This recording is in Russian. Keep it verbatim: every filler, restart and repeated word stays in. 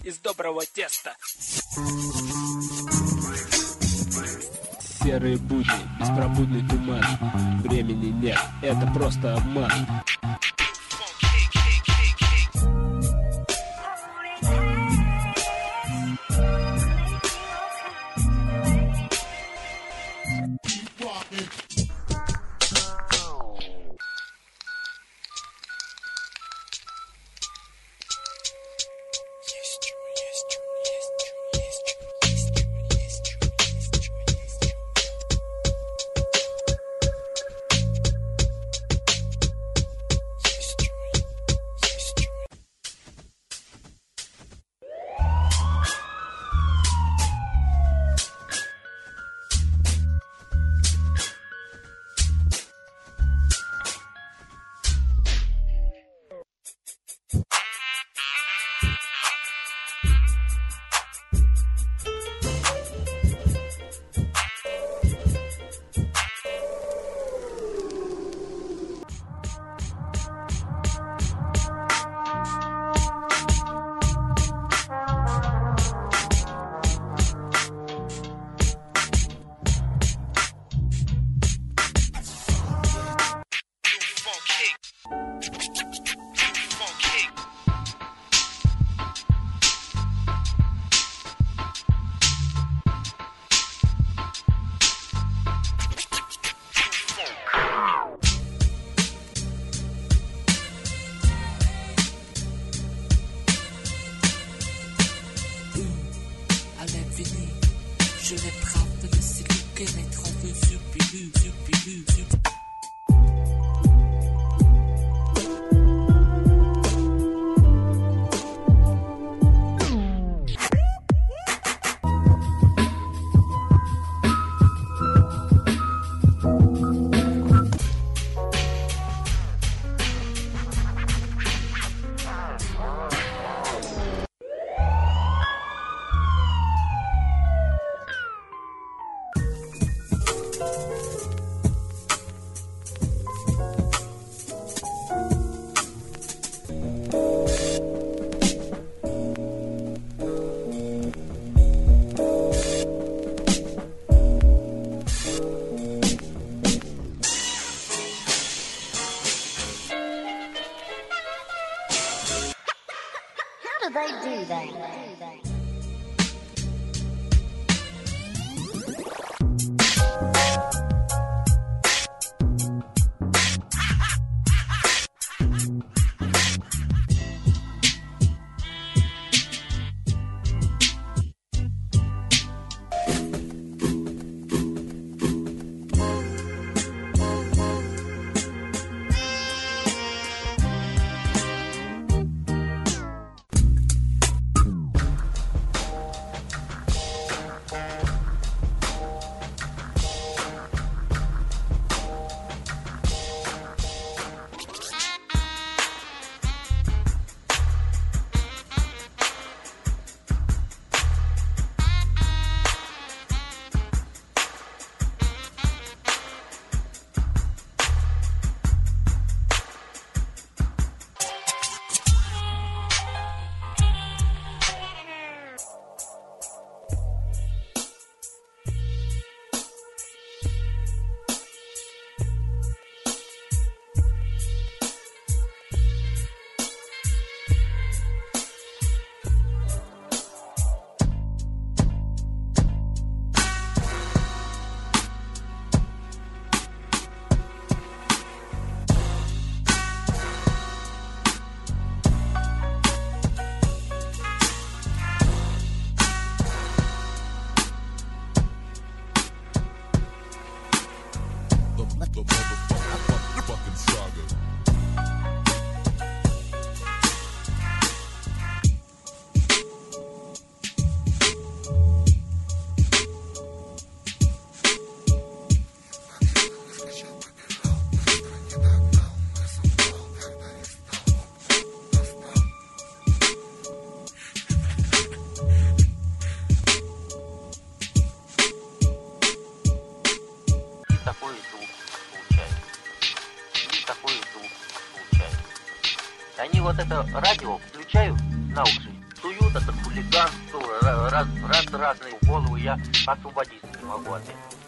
из доброго теста. Серые будни, беспробудный туман. Времени нет, это просто обман. Je les frappe de ce que les trouve subiru, subiru, subiru. How do they do that? The motherfucking fucking saga. Такой звук получается. И такой звук получается. Они вот это радио включают на уши, суют вот это хулиганство, раз, раз, разные голову я освободиться не могу от этого.